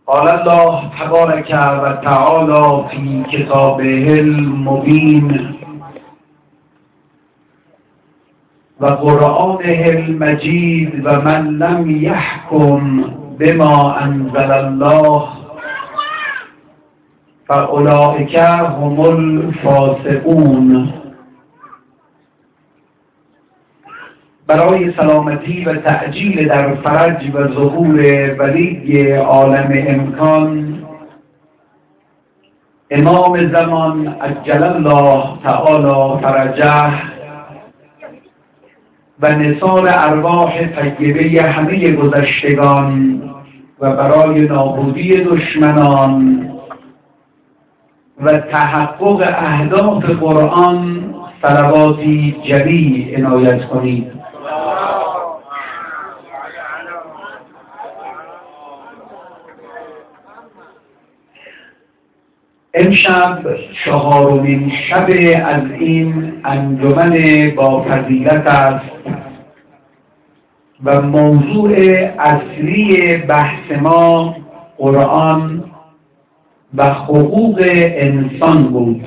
قال الله تبارک و تعالی فی کتابه المبین و قرآنه المجید و من لم یحکم بما انزل الله فاولئک هم الفاسقون. برای سلامتی و تعجیل در فرج و ظهور ولی عالم امکان، امام زمان عجل الله تعالی فرجه و نثار ارواح طیبه همه گذشتگان و برای نابودی دشمنان و تحقق اهداف قرآن صلواتی جلی عنایت کنید. امشب چهارمین شب از این انجمن با فضیلت است و موضوع اصلی بحث ما قرآن و حقوق انسان بود.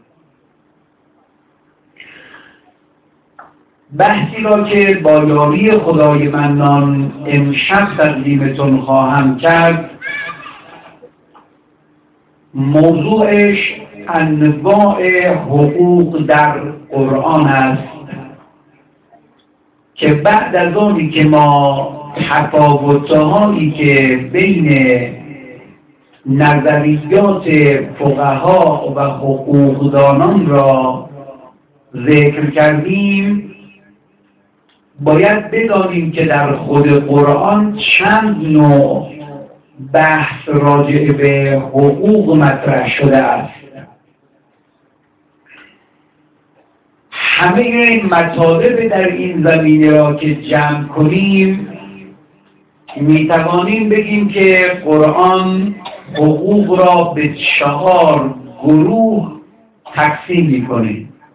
بحثی را که با یاری خدای منان امشب تقدیمتون خواهم کرد، موضوعش انواع حقوق در قرآن است که بعد از آنی که ما تفاوت‌هایی که بین نظریات فقها و حقوقدانان را ذکر کردیم، باید بدانیم که در خود قرآن چند نوع بحث راجع به حقوق مطرح شده است. همه مطالب در این زمینه را که جمع کنیم میتوانیم بگیم که قرآن حقوق را به 4 گروه تقسیم می‌کنه.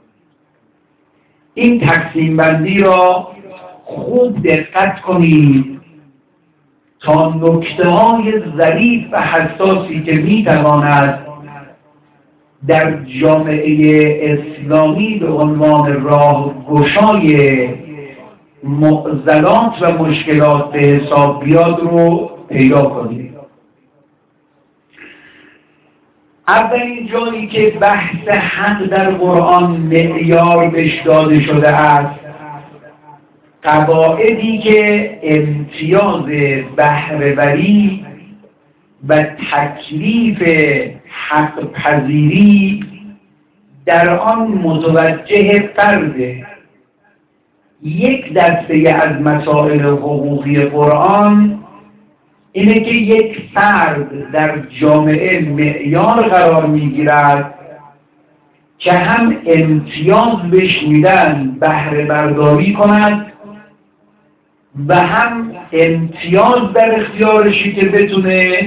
این تقسیم بندی را خوب دقت کنید تا نکته‌های ظریف و حساسی که میتواند در جامعه اسلامی به عنوان راهگشای معضلات و مشکلات به حساب بیاد رو پیدا کنید. اولین جایی که بحث حق در قرآن معیار بهش داده شده است، قواعدی که امتیاز بهره‌وری و تکلیف حق پذیری در آن متوجه فرده. یک دسته از مسائل حقوقی قرآن اینه که یک فرد در جامعه معیار قرار میگیرد که هم امتیاز بهش میدن بهره برداری کند و هم امتیاز در اختیارشی که بتونه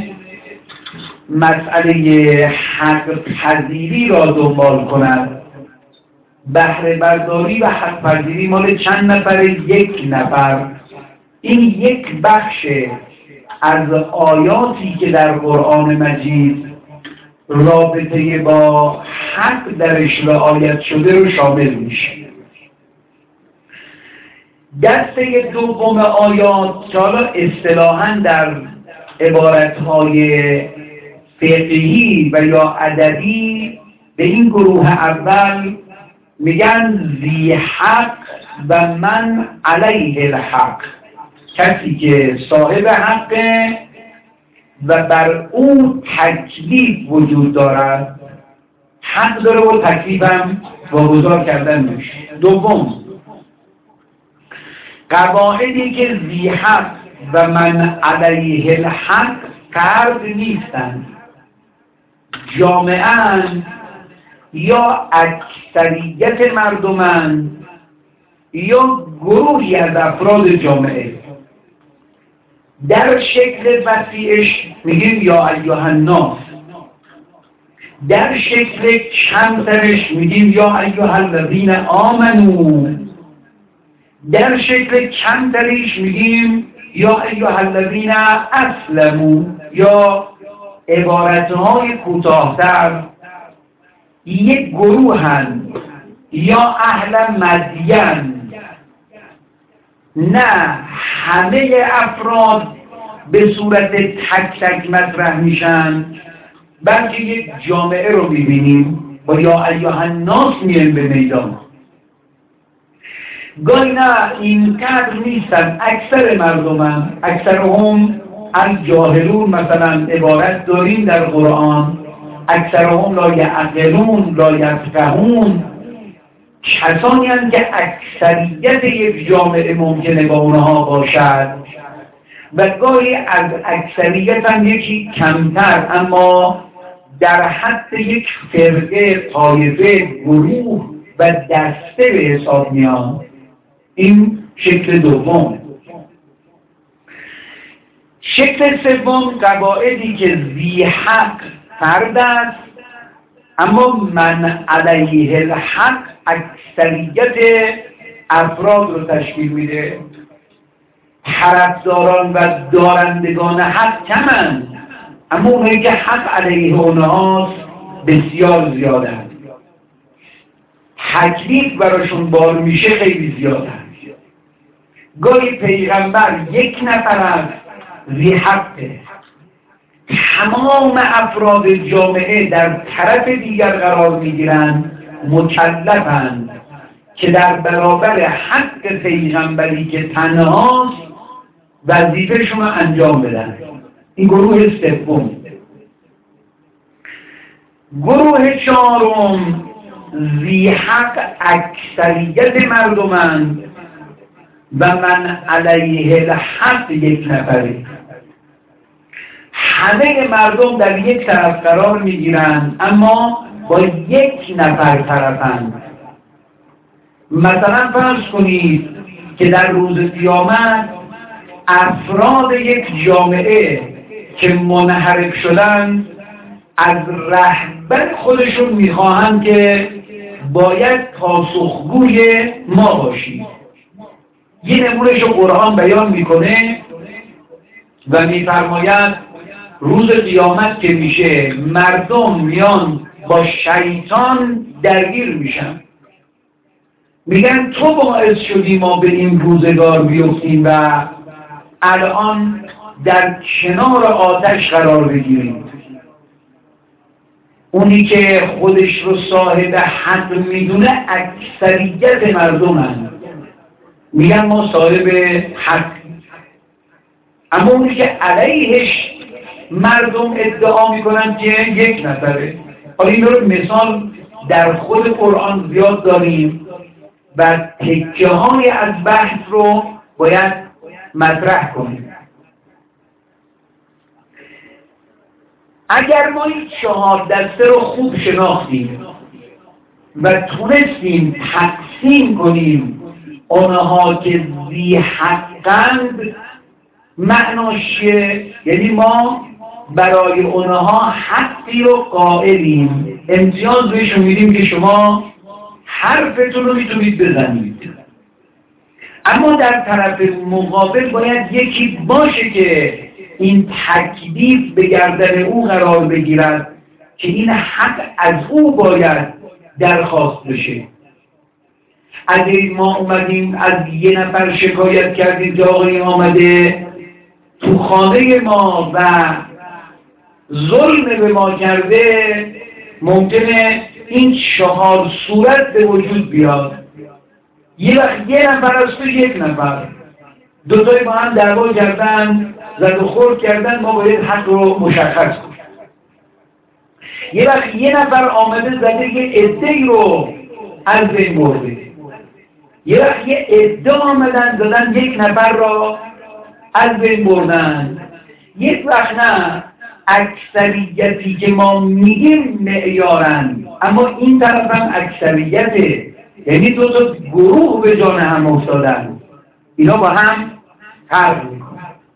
مسئله حق پذیری را دنبال کند. بهره برداری و حق پذیری مال چند نفر؟ 1 نفر. این یک بخش از آیاتی که در قرآن مجید رابطه با حق درش رعایت شده رو شامل میشه. دسته دوم آیات که حالا اصطلاحاً در عبارتهای فقهی و یا ادبی به این گروه اول میگن ذی حق و من علیه الحق، کسی که صاحب حقه و بر او تکلیف وجود دارد، حق داره و تکلیفم واگذار کردن میشه. دوم، قواعدی که ذی حق و من علیه الحق فرد نیستند، جامعه یا اکثریت مردمن یا گروهی از افراد جامعه. در شکل وسیعش میگیم یا ایها الناس، در شکل کمترش میگیم یا ایها الذین آمنو، در شکل کمتریش میگیم یا ایها الذین اسلموا یا عبارتهای کوتاه‌تر یک گروهن یا اهل مدین، نه همه افراد به صورت تک تک مطرح میشن، بلکه یک جامعه رو میبینیم با یا ایها الناس میان به میدان. گاهی نه اینقدر نیستن، اکثر مردمم، اکثرهم الجاهلون مثلا عبارت داریم در قرآن، اکثرهم لا یعقلون لا یفقهون، کسانی هستند که اکثریت یک جامعه ممکنه با اونها باشد و گاهی از اکثریت هم یکی کمتر، اما در حد یک فرقه، طایفه، گروه و دسته به حساب میان. این شکل دوم. شکل سوم قواعدی که ذی حق فرد است، اما من علیه الحق اکثریت افراد رو تشکیل میده. طرفداران و دارندگان حق کمند، اما اونایی که حق علیه اونهاست بسیار زیادند. تکلیف براشون بار میشه خیلی زیادند. گاهی پیغمبر یک نفر از ذی حقه، تمام افراد جامعه در طرف دیگر قرار میگیرند، مکلفند که در برابر حق پیغمبری که تنهاست وظیفه‌شون رو انجام بدن. این گروه سوم. گروه چهارم ذی حق اکثریت مردمند و من علیه الحق یک نفره. همه مردم در یک طرف قرار میگیرند، اما با یک نفر طرفند. مثلا فرض کنید که در روز قیامت افراد یک جامعه که منحرف شدن از رهبر خودشون میخواهند که باید پاسخگوی ما باشید. یه نمونهش رو قرآن بیان میکنه و میفرماید روز قیامت که میشه مردم میان با شیطان درگیر میشن، میگن تو باعث شدی ما به این روزگار بیفتیم و الان در کنار آتش قرار بگیریم. اونی که خودش رو صاحب حق میدونه اکثریت مردم هست، میگن ما صاحب حق، اما اونی که علیهش مردم ادعا میکنن که یک نفره. حالا این رو مثال در خود قرآن زیاد داریم و تکه های از بحث رو باید مطرح کنیم. اگر ما این 4 دسته رو خوب شناختیم و تونستیم تقسیم کنیم اونها که ذی حقند معناش چیه؟ یعنی ما برای اونها حقی رو قائلیم، امتیاز بهشون میدیم که شما حرفتون رو میتونید بزنید، اما در طرف مقابل باید یکی باشه که این تکلیف به گردن او قرار بگیرد که این حق از او باید درخواست بشه. اگر ما اومدیم از یه نفر شکایت کردیم که آقای آمده تو خانه ما و ظلم به ما کرده، ممکنه این 4 صورت به وجود بیاد. یه وقت یه نفر از تو یک نفر، دوتای با هم دعوا کردن، زد و خورد کردن، ما باید حق رو مشخص کنیم. یه وقت یه نفر آمده زده یه عده‌ای رو از بین برده، یه وقت یه عده آمدن زدن یک نفر را از بین بردن. یک وقت نه، اکثریتی که ما میگیم معیارن، اما این طرف هم اکثریته، یعنی 2 تا گروه به جان هم افتادن، اینا با هم فرق میکنن.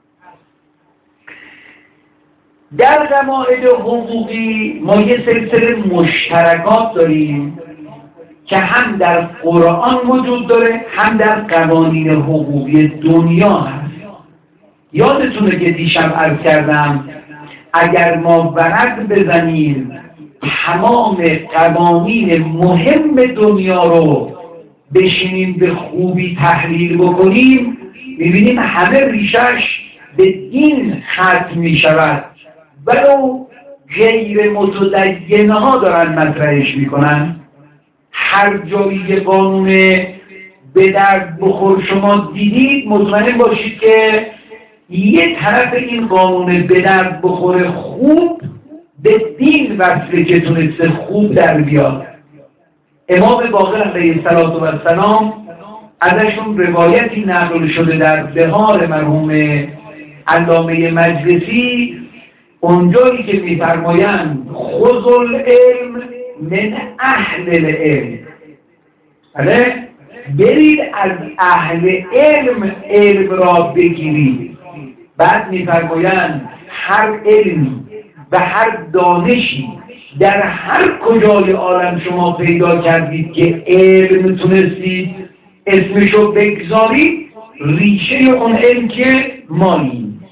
در قواعد حقوقی ما یه سلسله مشترکات داریم که هم در قرآن وجود داره، هم در قوانین حقوقی دنیا هست. یادتونه که دیشب عرض کردم اگر ما ورق بزنیم تمام قوانین مهم دنیا رو بشینیم به خوبی تحلیل بکنیم، می‌بینیم همه ریشش به دین ختم می‌شود، ولو غیر متدینه ها دارن مطرحش میکنن. هر جایی قانون به درد بخور شما دیدید، مطمئن باشید که یه طرف این قانون به درد بخور خوب به دین وصله که تونسته خوب در بیاد. امام باقر علیه السلام ازشون روایتی نقل شده در بهار مرحوم علامه مجلسی، اونجایی که می‌فرمایند خذ العلم من اهل العلم، بله، برید از اهل علم را بگیرید. بعد می‌فرمایند هر علمی و هر دانشی در هر کجای عالم شما پیدا کردید که علم تونستید اسمشو بگذارید، ریشه اون علم که ماییم.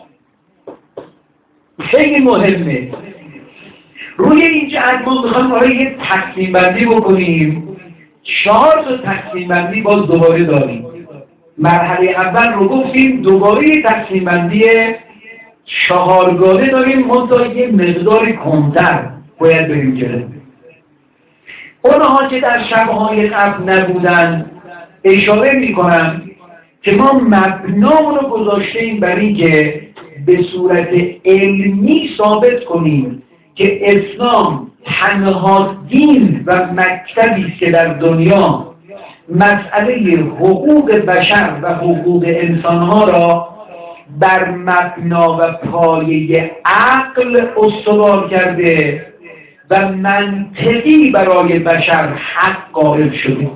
خیلی مهمه. روی این جهت ما میخوایم برای یه تقسیم بندی بکنیم. 4 تا تقسیم بندی باز دوباره داریم. مرحله اول رو گفتیم، دوباره یه تقسیم بندی 4گانه داریم، منتها یه مقدار کمتر باید بریم جلو. اونها که در شبهای قبل نبودن اشاره میکنن که ما مبنامون رو گذاشتیم برای اینکه به صورت علمی ثابت کنیم که اسلام تنها دین و مکتبی است که در دنیا مسئله حقوق بشر و حقوق انسانها را بر مبنا و پایه عقل استوار کرده و منطقی برای بشر حق قائل شده.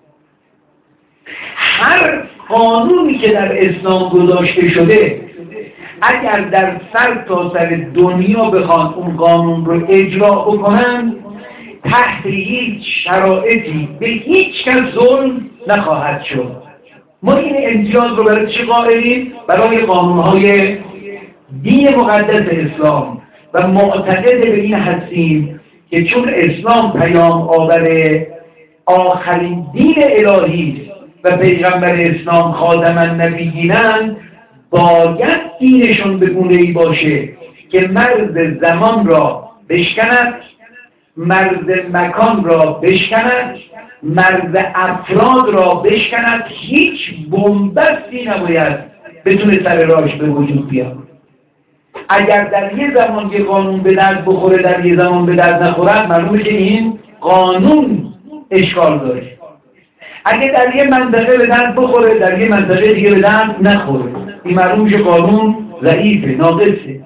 هر قانونی که در اسلام گذاشته شده اگر در سر تا سر دنیا بخوان اون قانون رو اجرا بکنن، تحت هیچ شرایطی به هیچ کس ظلم نخواهد شد. ما این امتیاز رو برای چی قائلیم؟ برای قانونهای دین مقدس اسلام و معتقد به این هستیم که چون اسلام پیام آور آخرین دین الهی و پیغمبر اسلام خاتم النبیینند، باید دینشون به گونه‌ای باشه که مرز زمان را بشکند، مرز مکان را بشکند، مرز افراد را بشکند. هیچ بنبستی نباید بتونه سر راهش به وجود بیاد. اگر در یه زمان که قانون به درد بخوره در یه زمان به درد نخورد، معلومه که این قانون اشکال داره. اگه در یه منطقه به درد بخوره در یه منطقه دیگه به درد نخوره، این معلومه که قانون ضعیفه، ناقصه.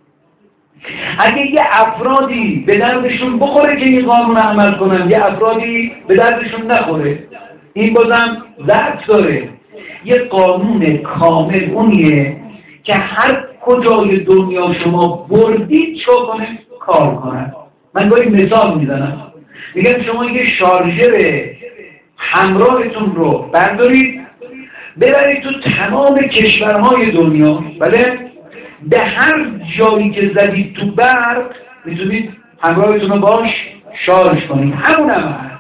اگه یه افرادی به دردشون بخوره که این قانون عمل کنن، یه افرادی به دردشون نخوره، این بازم ضعف داره. یه قانون کامل اونیه که هر کجای دنیا شما بردید چه کنه؟ کار کنن. من گاهی مثال میزنم، میگم شما یه شارژر همراهتون رو بردارید ببرید تو تمام کشورهای دنیا، بله، به هر جایی که زدید تو برق میتونید همراهتون رو باش شارژ کنید. همون هم هست.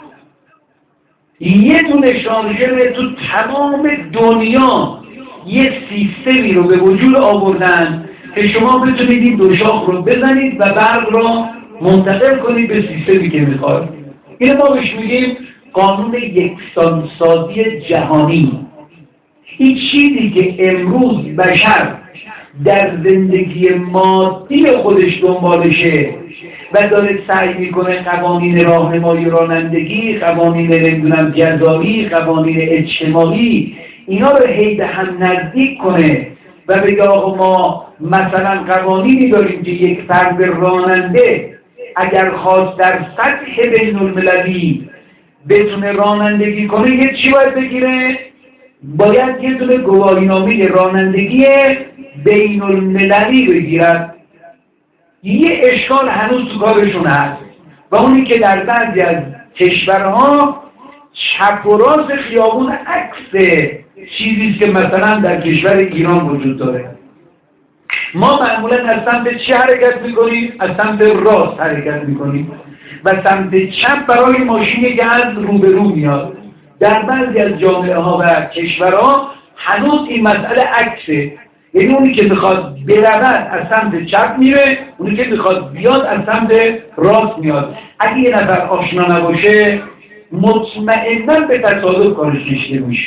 یه دونه شارژر تو تمام دنیا یه سیستمی رو به وجود آوردن که شما بتونید این دو شاخ رو بزنید و برق رو منتقل کنید به سیستمی که میخواید. این ما بهش میگیم قانون یکسانسازی جهانی. این چیزی که امروز بشر در زندگی مادی خودش دنبالشه و داره سعی میکنه قوانین راهنمایی رانندگی، قوانین نمیدونم جزایی، قوانین اجتماعی، اینا رو هی به هم نزدیک کنه و بگه آقا ما مثلا قوانینی داریم که یک فرد راننده اگر خواست در سطح بین المللی بتونه رانندگی کنه یه چی باید بگیره؟ باید یه دونه گواهینامه رانندگی بین المللی بگیرد. یه اشکال هنوز تو کارشون هست و اونی که در بعضی از کشورها چپ و راست خیابون عکس چیزیست که مثلا در کشور ایران وجود داره. ما معمولا از سمت چی حرکت میکنیم؟ از سمت راست حرکت میکنیم و سمت چپ برای ماشینی که از رو به رو میاد. در بعضی از جامعه ها و کشورها هنوز این مسئله عکسه، یعنی اونی که بخواد برود از سمت چپ میره، اونی که بخواد بیاد از سمت راست میاد. اگه یه نفر آشنا نباشه مطمئناً به تصادف کارش کشیده میشه.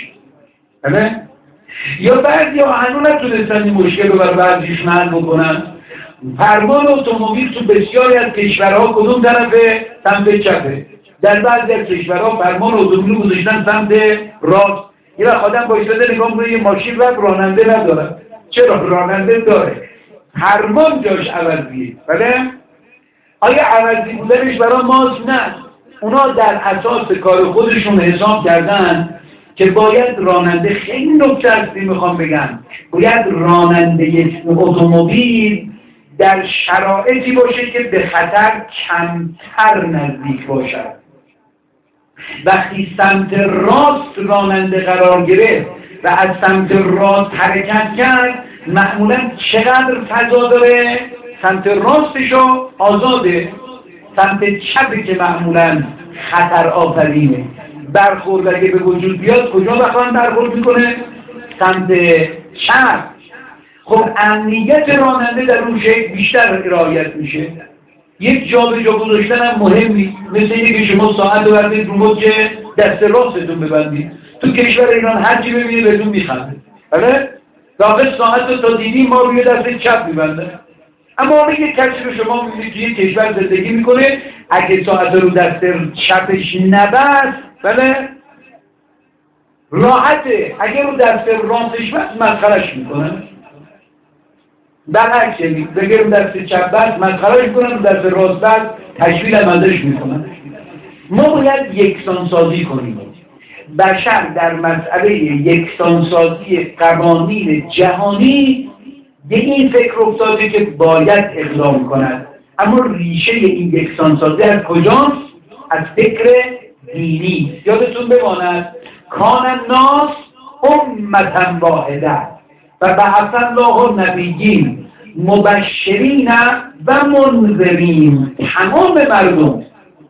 یا بعضی ها هنوز نتونستن این مشکل رو بر بعضیشون حل بکنن. فرمان اتومبیل تو بسیاری از کشورها کدوم طرفه؟ سمت چپه. در بعضی از کشورها فرمان اتومبیل گذاشتن سمت راست. یه وقت آدم بایستاده نگاه می‌کنه یه ماشین راننده نداره. چرا؟ راننده داره. فرمان جاش عوضیه. بله؟ آیا عوضی بودنش برای ماست؟ نه. اونا در اساس کار خودشون حساب کردن که باید راننده، خیلی نکته هستی میخوام بگم، باید راننده اتومبیل در شرایطی باشه که به خطر کمتر نزدیک باشد. وقتی سمت راست راننده قرار گرفت و از سمت راست حرکت کرد، معمولا چقدر فضا داره؟ سمت راستشو آزاده، سمت چپی که معمولا خطر آفرینه. برخورد اگه به وجود بیاد کجا بخوان برخورد میکنه؟ سمت چپ. خب امنیت راننده در اون شکل بیشتر رعایت میشه. یک جا به جا گذاشتن هم مهمی، مثل اینه که شما ساعت رو بردید رو که دست راستتون ببندید. تو کشور ایران هر چی ببینید بهتون میخنده. بله؟ واقع ساعت رو تا دیدیم ما روی دست چپ میبنده. اما اگه کسی رو شما میبینید که یک کشور زندگی میکنه، اگه ساعت رو دست چپش نبست، بله؟ راحته. اگه رو دست راستش بست مسخرش میکنن. برعکس بگه رو دست چپ بست مسخرش میکنن، رو دست راست بست تشویل ازش میکنن. ما باید یکسانسازی کنیم. بشر در مسئله یکسانسازی قوانین جهانی به این فکر افتاده که باید اقدام کند. اما ریشه این یکسانسازی از کجاست؟ از فکر دینی. یادتون بماند کان الناس امة واحده و بعث الله النبیین مبشرین و منذرین. تمام مردم،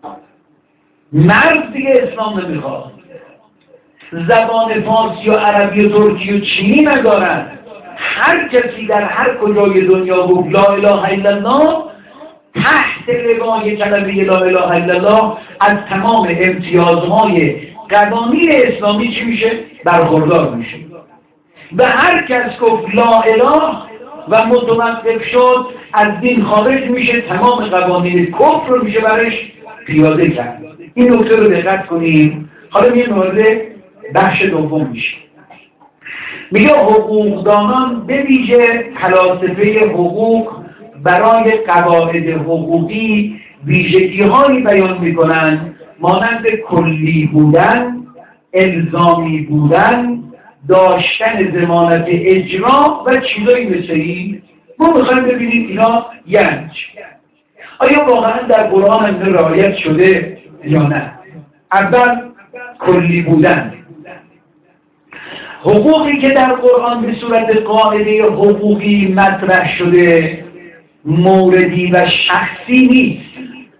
مرد دیگه اسلام نمیخواد، زبان فارسی و عربی و ترکی و چینی ندارن. هر کسی در هر کجای دنیا گفت لا اله الا الله، تحت لوای کلمه لا اله الا الله از تمام امتیازهای قوانین اسلامی چی میشه؟ برخوردار میشه. و هر کس گفت لا اله و متوقف شد از دین خارج میشه، تمام قوانین کفر رو میشه برش پیاده کرد. این نکته رو دقت کنیم. حالا میگه مورد بخش دوم میشه. میگه حقوقدانان به ویژه فلاسفه حقوق برای قواعد حقوقی ویژگی‌هایی بیان میکنند مانند کلی بودن، الزامی بودن، داشتن ضمانت اجرا و چیزایی مثل این. ما میخوایم ببینیم اینا یعنی آیا واقعا در قرآن هم رعایت شده یا نه؟ اول کلی بودن. حقوقی که در قرآن به صورت قاعده حقوقی مطرح شده موردی و شخصی نیست،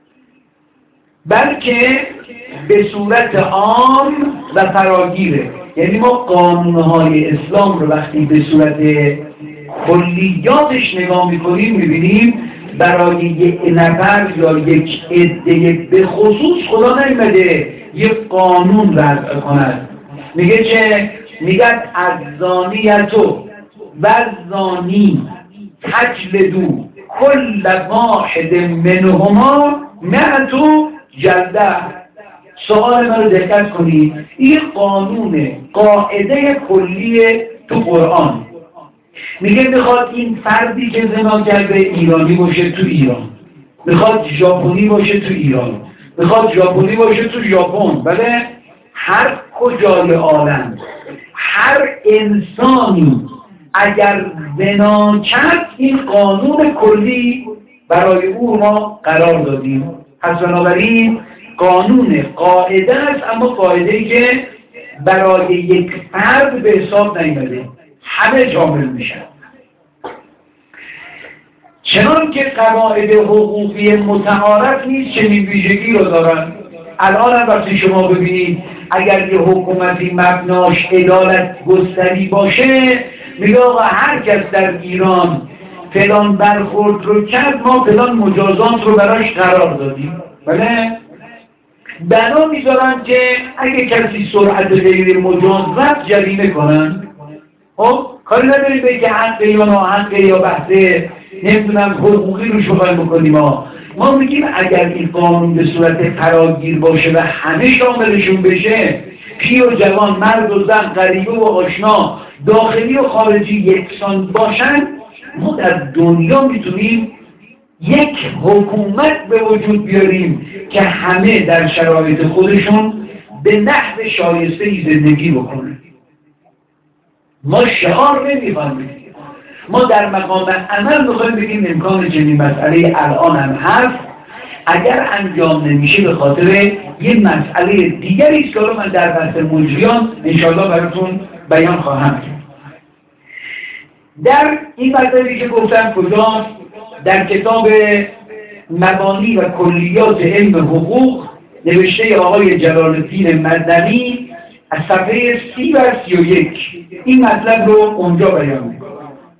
بلکه به صورت عام و فراگیره. یعنی ما قانونهای اسلام رو وقتی به صورت کلیاتش نگاه میکنیم میبینیم برای یک نفر یا یک عده به خصوص خدا نیامده یک قانون وضع کند. میگه چه؟ میگه الزانیتو و الزانی تجلدو کل واحد منهما مئة جلده. سوال من رو دقت کنید. این قانون قاعده کلی تو قرآن میگه میخواد این فردی که زنا کرده ایرانی باشه تو ایران، میخواد ژاپنی باشه تو ایران، میخواد ژاپنی باشه تو ژاپن، بله هر کجای عالم هر انسانی اگر زنا کرد این قانون کلی برای او ما قرار دادیم. پس بنابراین قانون قاعده است، اما قاعده‌ای که برای یک فرد به حساب نیامده، همه شامل میشن. چنان که قواعد حقوقی متعارف نیست چنین ویژگی رو دارن. الان هم وقتی شما ببینید اگر یه حکومتی مبناش عدالت گستری باشه، میگه آقا هر کس در ایران فلان برخورد رو کرد ما فلان مجازات رو براش قرار دادیم. بله؟ بنا میذارن که اگه کسی سرعت غیر مجاز رفت جریمه کنن. خب کاری نداریم به که حقه یا ناحقه یا بحثه نمیدونم حقوقی رو شغل بکنیم. ما میگیم اگر این قانون به صورت فراگیر باشه و همه شاملشون بشه، پیر و جوان، مرد و زن، غریبه و آشنا، داخلی و خارجی یکسان باشن، ما در دنیا میتونیم یک حکومت به وجود بیاریم که همه در شرایط خودشون به نحو شایسته‌ای زندگی بکنن. ما شعار نمیخوایم، ما در مقام عمل میخوایم بگیم امکان چنین مسئله الان هم هست، اگر انجام نمیشه به خاطر یه مسئله دیگری است که من در بحث مجریان انشاءالله براتون بیان خواهم کرد. در این مطلبی که گفتم کجاست؟ در کتاب مبانی و کلیات علم حقوق نوشته آقای جلال الدین مدنی از صفحه 30 و 31 این مطلب رو اونجا بیان میکنه.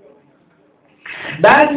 بعد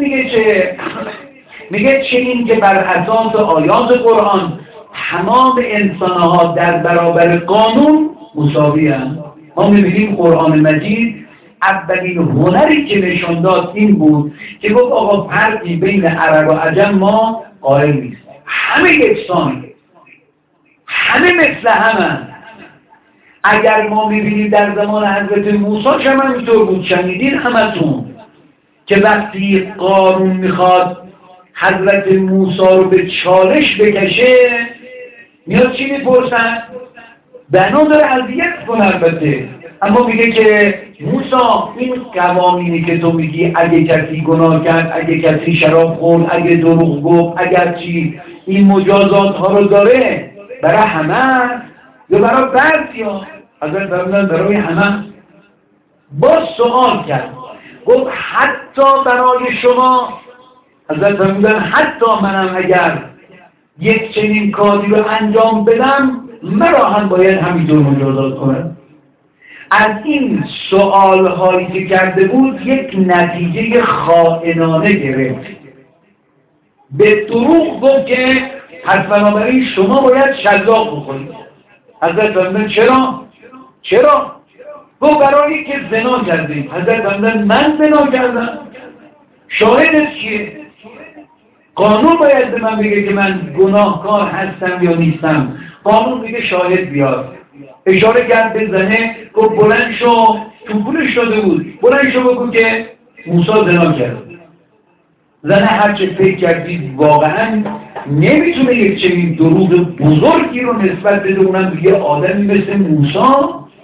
میگه چنین که بر اساس آیات قرآن تمام انسانها در برابر قانون مساوی هستند. ما می‌بینیم قرآن مجید اولین هنری که نشان داد این بود که گفت آقا فرقی بین عرب و عجم ما قائل نیست، همه یکسان، همه مثل همه. اگر ما می‌بینیم در زمان حضرت موسی هم همینطور بود، شنیدین همتون که وقتی قارون میخواد حضرت موسی رو به چالش بکشه میاد چی میپرسن؟ بنا داره اذیت کنه البته، اما میگه که موسی این قوانینی که تو میگی اگه کسی گناه کرد، اگه کسی شراب خورد، اگه دروغ گفت، اگر چی، این مجازات ها رو داره برای همه یا برای بعضیا؟ حضرت فرمودن برای همه. باز سوال کرد، گفت حتی برای شما؟ حضرت فرمودن حتی منم اگر یک چنین کاری رو انجام بدم مرا هم باید همینطور مجازات کنم. از این سوال هایی که کرده بود یک نتیجه خائنانه گرفت. به دروغ گفت که پس بنابراین شما باید شلاق بخورید. حضرت فرمودن چرا؟ گفت برای که زنا کردید. حضرت فرمودن من زنا کردم؟ شاهدت کیه؟ قانون باید به من بگه که من گناهکار هستم یا نیستم. قانون میگه شاهد بیار. اشاره کرد به زنه، گفت بلند شو، توپولش شده بود، بلند شو بگو که موسی زنا کرد. زنه هرچه فکر کردید واقعا نمیتونه یک چنین دروغ بزرگی رو نسبت بده، اونم دیگه آدمی مثل موسی.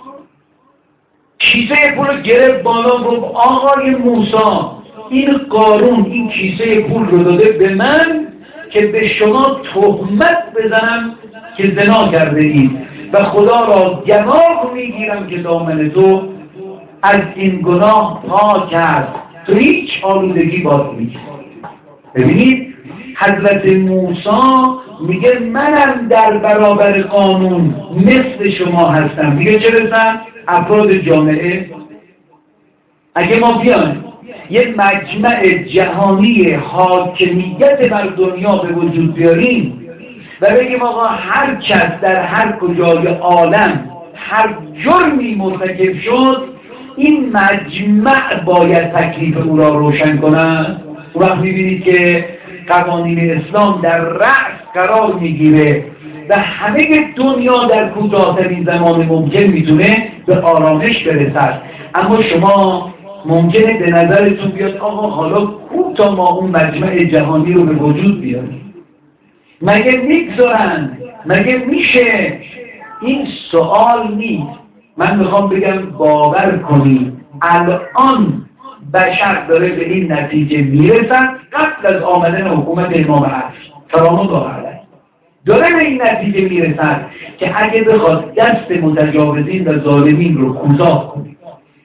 کیسه پول گرفت بالا، گفت آقای موسی این قارون این کیسه پول رو داده به من که به شما تهمت بزنم که زنا کرده اید و خدا را گواه میگیرم که دامن تو از این گناه پاک است، تو هیچ آلودگی باقی نیست. ببینید حضرت موسی میگه منم در برابر قانون مثل شما هستم. میگه چه رسن؟ افراد جامعه اگه ما بیان یه مجمع جهانی حاکمیت بر دنیا به وجود بیاریم و بگیم آقا هر کس در هر کجای عالم هر جرمی مرتکب شد این مجمع باید تکلیف او را روشن کند، اون وقت می‌بینید که قوانین اسلام در رأس قرار میگیره و همه دنیا در کوتاه‌ترین زمان ممکن میتونه به آرامش برسد. اما شما ممکنه به نظرتون بیاد آقا حالا تا ما اون مجمع جهانی رو به وجود بیاریم؟ مگه میگذارن؟ مگه میشه؟ این سوال نیست. من میخوام بگم باور کنید الان بشر داره به این نتیجه میرسد قبل از آمدن حکومت امام عصر سلام الله علیه داره به این نتیجه میرسد که اگه بخواد دست متجاوزین و ظالمین رو کوتاه کنه،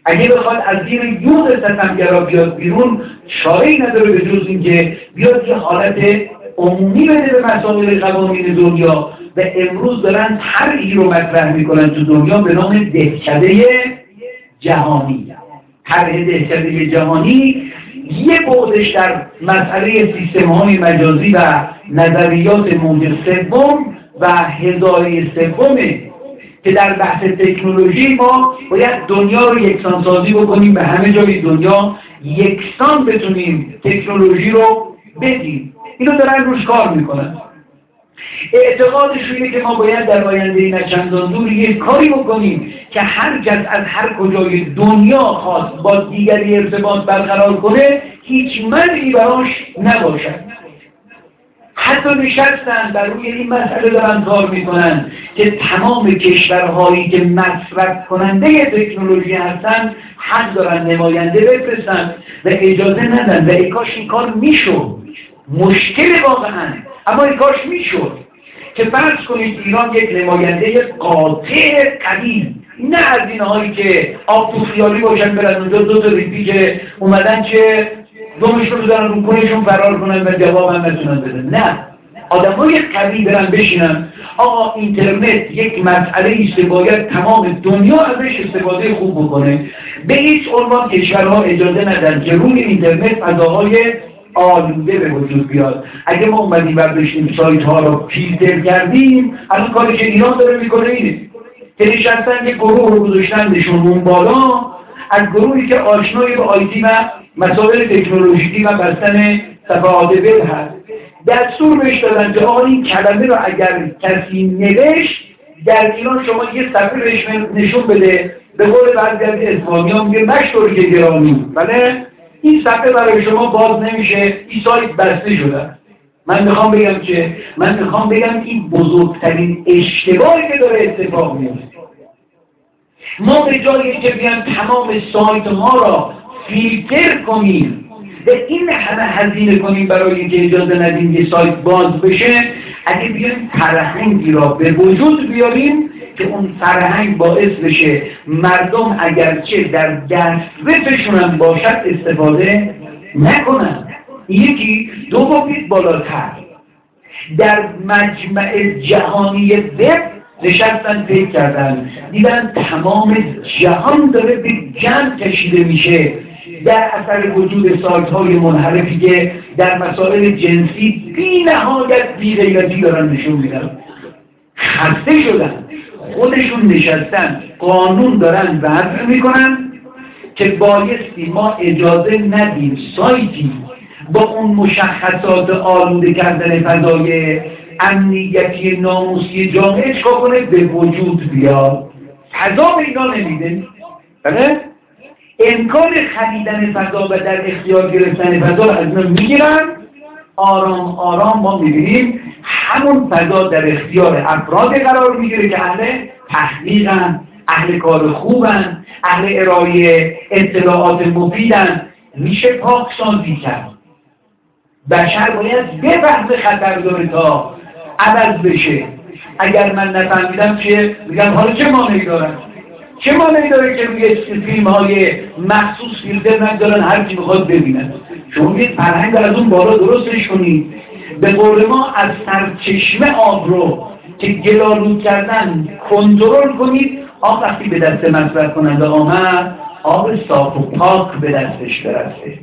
اگه بخواد از زیر یوغ ستمگرا بیاد بیرون، چاره‌ای نداره به جز اینکه بیاد یه حالت عمومی بده به مسائل قوانین دنیا. و امروز دارن طرحی رو مطرح میکنن تو دنیا به نام دهکده جهانی. طرح دهکده جهانی یه بعدش در مسئله سیستم‌های مجازی و نظریات موج سوم و هزاره سومه که در بحث تکنولوژی ما باید دنیا رو یکسان سازی بکنیم، به همه جای دنیا یکسان بتونیم تکنولوژی رو بدیم. اینو دارن روش کار میکنن. اعتقادش اینه که ما باید در آینده نچندان دور یک کاری بکنیم که هر کس از هر کجای دنیا خواست با دیگری ارتباط برقرار کنه هیچ منعی براش نباشد. حتی نشستن در روی این مسئله دارن کار میکنن که تمام کشورهایی که مصرف کننده تکنولوژی هستن حق دارن نماینده بفرستن و اجازه ندن. و ای کاش این کار میشد. مشکل واقعا، اما ای کاش میشد که فرض کنید ایران یک نماینده قاطع قوی، نه از اینهایی که آب تو خیالی باشن برن اونجا دو تا ریپی که اومدن که دومشون رو دارن رو کنشون فرار کنن و جواب هم نتونن بدن. نه، آدمای قوی برن بشینن آقا اینترنت یک مسئله است که باید تمام دنیا ازش استفاده خوب بکنه. به هیچ عنوان کشورها اجازه ندن که روی اینترنت فضاهای آلوده به وجود بیاد. اگه ما اومدیم برداشتیم سایت ها رو فیلتر کردیم، الان کاری که ایران داره میکنه اینه که نشستن یک گروه رو گذاشتن نشون اون بالا، از گروهی که آشنایی به آیتی و مسائل تکنولوژیکی و بستن صفحات وب هست دستور بهش دادن که آقا این کلمه رو اگر کسی نوشت در ایران شما یه صفحه بهش نشون بده. به قول بعضی از اسلامیان میگه مشتوری که گرامی، بله این صفحه برای شما باز نمیشه، این سایت بسته شده. من میخوام بگم این بزرگترین اشتباهی که داره اتفاق میفته. ما به جایی که بیان تمام سایت ها را فیلتر کنیم و این همه هزینه کنیم برای اینکه اجازه ندیم که سایت باز بشه، اگه بیان فرهنگی را به وجود بیاریم که اون فرهنگ باعث بشه مردم اگرچه در دسترسشون هم باشد استفاده نکنن. یکی دو بابید بالاتر در مجمع جهانی وب نشستن فکر کردن، دیدن تمام جهان داره به جمع کشیده میشه در اثر وجود سایت‌های منحرفی که در مسائل جنسی بی نهایت بی غیرتی دارن نشون میدن. خسته شدن، خودشون نشستن قانون دارن وضع میکنن که بایستی ما اجازه ندیم سایتی با اون مشخصات آلوده کردن فضای امنیتی ناموسی جامعه چکا کنه به وجود بیاد. فضا به اینا نمیده، بله؟ امکان خریدن فضا و در اختیار گرفتن فضا رو از اینا میگیرن. آرام آرام ما میبینیم همون فضا در اختیار افراد قرار میگیره که اهل تحقیقن، اهل کار خوبن، اهل ارائه اطلاعات مفیدن. میشه پاک سازی کرد. بشر باید بفهمه خطر داره تا عوض بشه. اگر من نفهمیدم که میگم حالا چه مانعی دارن؟ چه مانعی داره که روی فیلم های مخصوص فیلتر ندارن هر کی بخواد ببینن؟ شما یه فرهنگ از اون بالا درستش کنید. به قول ما از سرچشمه آب رو که گلالود کردن کنترل کنید. آب وقتی به دست مصرف کننده آمد آب صاف و پاک به دستش برسه.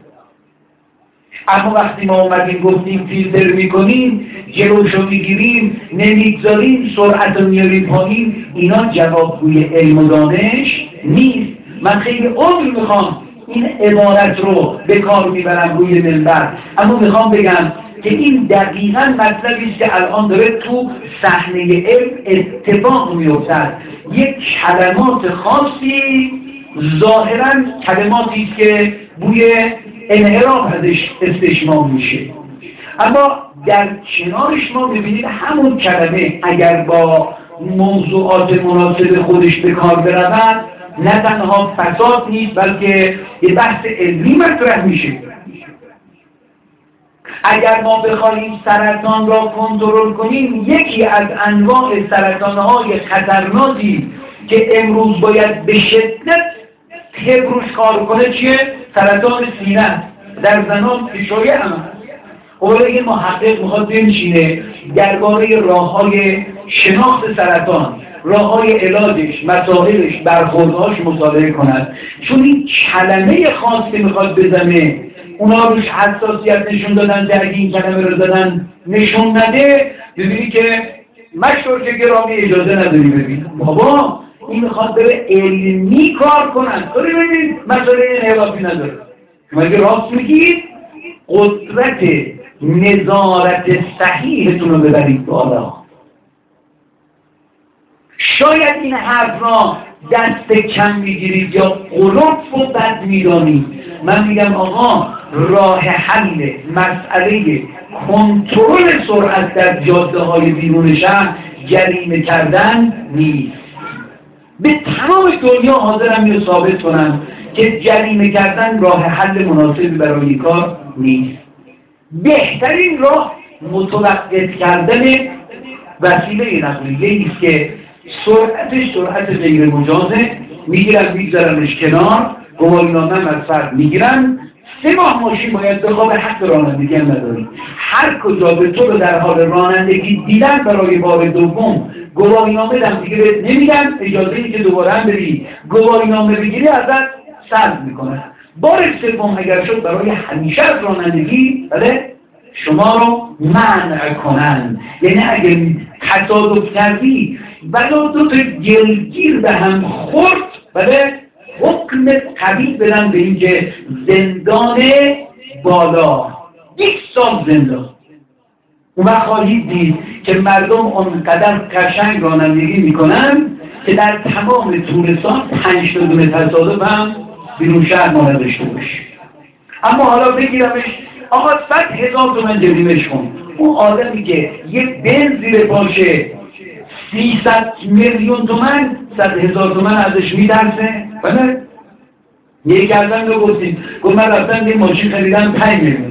اما وقتی ما اومدیم گفتیم فیلتر میکنیم، جلوشو میگیریم، نمیگذاریم، سرعت رو میاریم پایین، اینا جوابگوی علم و دانش نیست. من خیلی عمر میخوام این عبارت رو به کار میبرم روی منبر، اما میخوام بگم که این دقیقاً مطلبی است که الان داره تو صحنه علم اتفاق میافتد. یک کلمات خاصی ظاهراً کلماتی است که بوی انحراف ازش استشمام میشه، اما در کنارش ما میبینید همون کلمه اگر با موضوعات مناسب خودش به کار برود نه تنها فساد نیست بلکه یه بحث علمی مطرح میشه. اگر ما بخوایم سرطان را کنترل کنیم، یکی از انواع سرطانهای خطرناکی که امروز باید به شدت که روش کار کنه چیه؟ سرطان سینه در زنان اشاره هم هست. اولا یه محقق میخواد بنشینه درباره راه‌های شناخت سرطان، راه‌های علاجش، مسائلش، برخوردهاش مطالعه کند، چون این کلمه خاصی میخواد بزنه. اونا روش حساسیت نشون دادن، در این کلمه رو دادن نشون نده، ببینی که مشروع که گرامی اجازه نداری. ببین بابا این میخواد بره علمی کار کنن، داری ببین مسئله این حرافی نداره. شما اگه راست میگید قدرت نظارت صحیحتون رو ببرید بالا. شاید این حرف را دست کم میگیرید یا قلوب و بد میدانید. من میگم آقا راه حل مسئله کنترل سرعت در جاده های بیرون شهر جریمه کردن نیست. به تمام دنیا حاضرم اینو ثابت کنم که جریمه کردن راه حل مناسبی برای کار نیست. بهترین راه متوقف کردن وسیله نقلیه است که سرعتش سرعت غیر مجازه، میگیرن میگذارنش کنار، گواهینامه هم از فرد میگیرن. 3 ماه ماشین باید بخواب، حق رانندگی هم نداری. هر کجا به تو رو در حال رانندگی دیدن برای بار دوم گواهینامه هم دیگه نمیدن، اجازه ای که دوباره هم بری گواهینامه بگیری ازت سلب میکنن. بار سوم اگر شد برای همیشه از رانندگی بله شما رو منع کنن. یعنی اگر تصادف کردی ولی 2 تا گلگیر به هم خورد بله حکم قوی بدن به اینکه زندان بالا 1 سال زندان. اون وقت خواهید دید که مردم اونقدر قشنگ رانندگی میکنن که در تمام طول سال 5 تا دونه تصادف هم بیرون شهر ما نداشته باشه. اما حالا بگیرمش آقا 100,000 تومان جریمه‌اش کن. اون آدمی که یه بنز زیر پاشه 300 میلیون تومان 100,000 تومان ازش میدرسه. بله یک کردن رو گفتیم گفت من رفتم یه ماشین خریدم 5 میلیون.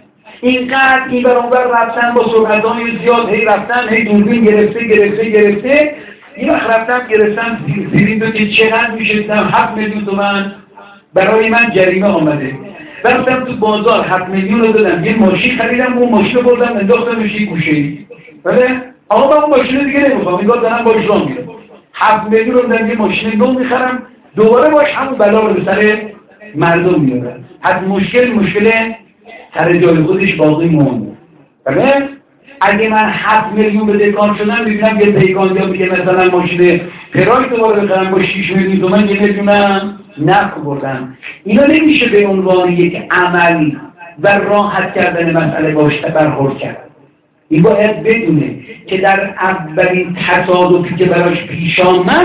اینقدر این برانور رفتن با سرعت‌های زیاد هی رفتن هی دوربین گرفته این وقت رفتم گرفتم زیرین که چقدر میشه 7 میلیون تومان برای من جریمه آمده. رفتم تو بازار 7 میلیون رو دادم یه ماشین خریدم، اون ماشین رو بردم انداختمش یه گوشه‌ای. بله آقا من اون ماشین دیگه نمیخوام، میگم دارم باش راه میرم. 7 میلیون رو دادم یه ماشین نو میخرم، دوباره باش همون بلا رو به سر مردم میارم. حتی مشکل سر جای خودش باقی موند. بله اگه من 7 میلیون به دکان شدم ببینم یه پیگان یا میگه مثلا ماشین پرای دوباره بخرم با 6 میلیون تومان یه میلیونم نفع بردم. اینا نمیشه به عنوان یک عمل و راحت کردن مسئله باش برخورد کرد. این باید بدونه که در اولین تصادفی که براش پیش آمد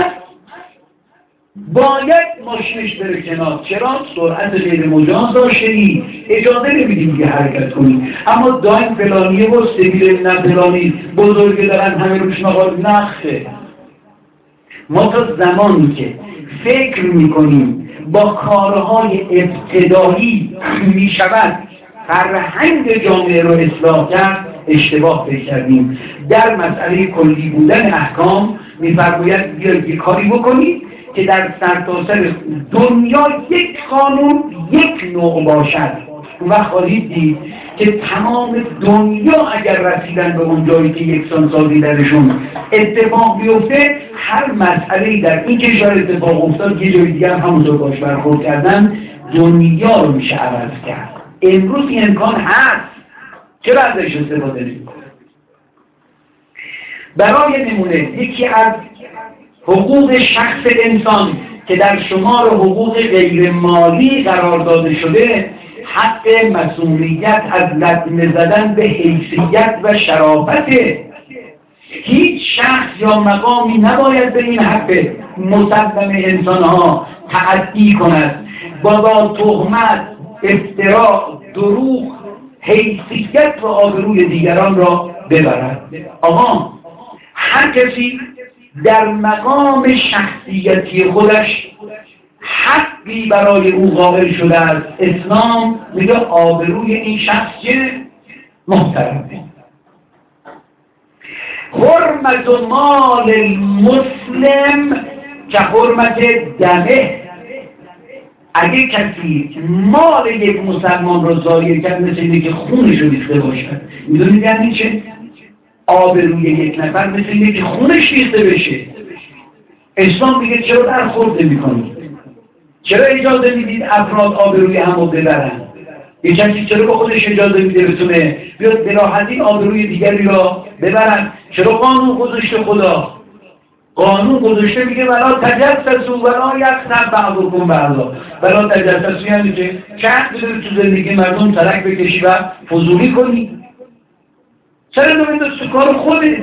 باید ماشینش بره کنار. چرا؟ سرعت غیر مجاز داشتی، اجازه نمیدیم که حرکت کنی. اما دایم فلانیه و سبیل نه فلانی بزرگه دارن همه روش نقال نخته. ما تا زمانی که فکر میکنیم با کارهای ابتدایی میشود فرهنگ جامعه رو اصلاح کرد اشتباه فکر کردیم. در مسئله کلی بودن احکام میفرماید بیاید یک کاری بکنید که در سرتاسر دنیا یک قانون یک نوع باشد. اون وقت خواهید دید که تمام دنیا اگر رسیدن به اون جایی که یکسان سازی درشون اتفاق بیفته، هر مسئله‌ای در این کشور اتفاق افتاد یه جای دیگر همونطور باش برخورد کردن دنیا رو میشه عوض کرد. امروز این امکان هست، چرا ازش استفاده نمی‌کنیم؟ برای نمونه یکی از حقوق شخص انسان که در شمار حقوق غیر مالی قرار داده شده حق مسئولیت از لطمه زدن به حیثیت و شرافت. هیچ شخص یا مقامی نباید به این حق مسلم انسانها تعدی کند با تهمت، افتراء، دروغ حیثیت و آبروی دیگران را ببرد. آقا هر کسی در مقام شخصیتی خودش حقی برای او قائل شده است. اسلام میگه آبروی این شخص چه؟ محترمه. حرمت مال المسلم که حرمت دمه. اگه کسی مال یک مسلمان رو ضایع کرد مثل اینه که خونش رو ریخته باشد. میدونید یعنی چه؟ آبروی یک نفر مثل اینه که خونش ریخته بشه. اسلام دیگه چرا برخورد نمی‌کنید؟ چرا اجازه میدید افراد آبروی هم رو ببرن؟ یه کسی چرا به خودش اجازه میده بتونه بیاد به راحتی آبروی دیگری را ببرن؟ چرا قانون گذاشته خدا؟ قانون گذاشته میگه ولا تجسسوا ولا یغتب بعضکم بعضا. ولا تجسسوا یعنی که چند بذاری تو زندگی مردم ترک بکشی و فضولی کنی. چرا نمیدونست تو کار خودت؟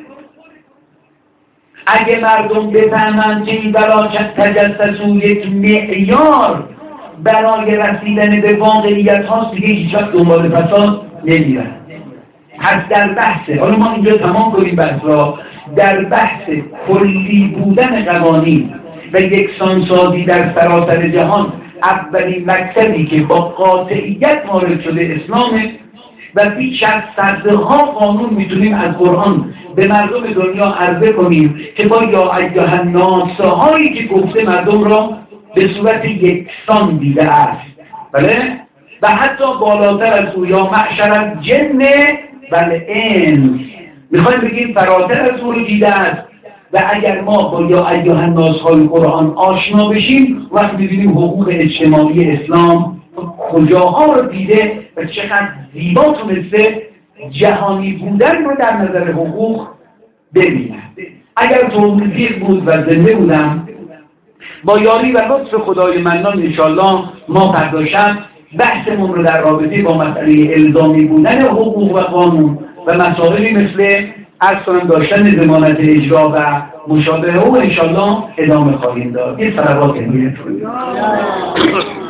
اگه مردم بفهمند که این ولا تجسسوا یک معیار برای رسیدن به واقعیت هاست، دیگه هیچ وقت دنبال فساد نمیرن. پس در بحث، حالا ما اینجا تمام کنیم بحث را، در بحث کلی بودن قوانین و یکسانسازی در سراسر جهان، اولین مکتبی که با قاطعیت وارد شده اسلامه و بیش از صدها قانون میتونیم از قرآن به مردم دنیا عرضه کنیم که با یا ایها الناس هایی که گفته مردم را به صورت یکسان دیده است. بله؟ و حتی بالاتر از او یا معشر الجن و الانس، میخوایم بگیم فراتر از او رو دیده است. و اگر ما با یا ایها الناس های قرآن آشنا بشیم، وقت می‌بینیم حقوق اجتماعی اسلام کجاها رو دیده و چقدر زیبا تونسته جهانی بودن رو در نظر حقوق ببینه. اگر توفیق بود و زنده بودم، با یاری و لطف خدای منان انشالله ما پرداشتم بحثمون رو در رابطه با مسئله الزامی بودن حقوق و قانون و مسائلی مثل عرض کنم داشتن ضمانت اجرا و مشابهه او انشالله ادامه خواهیم داد. یه صلوات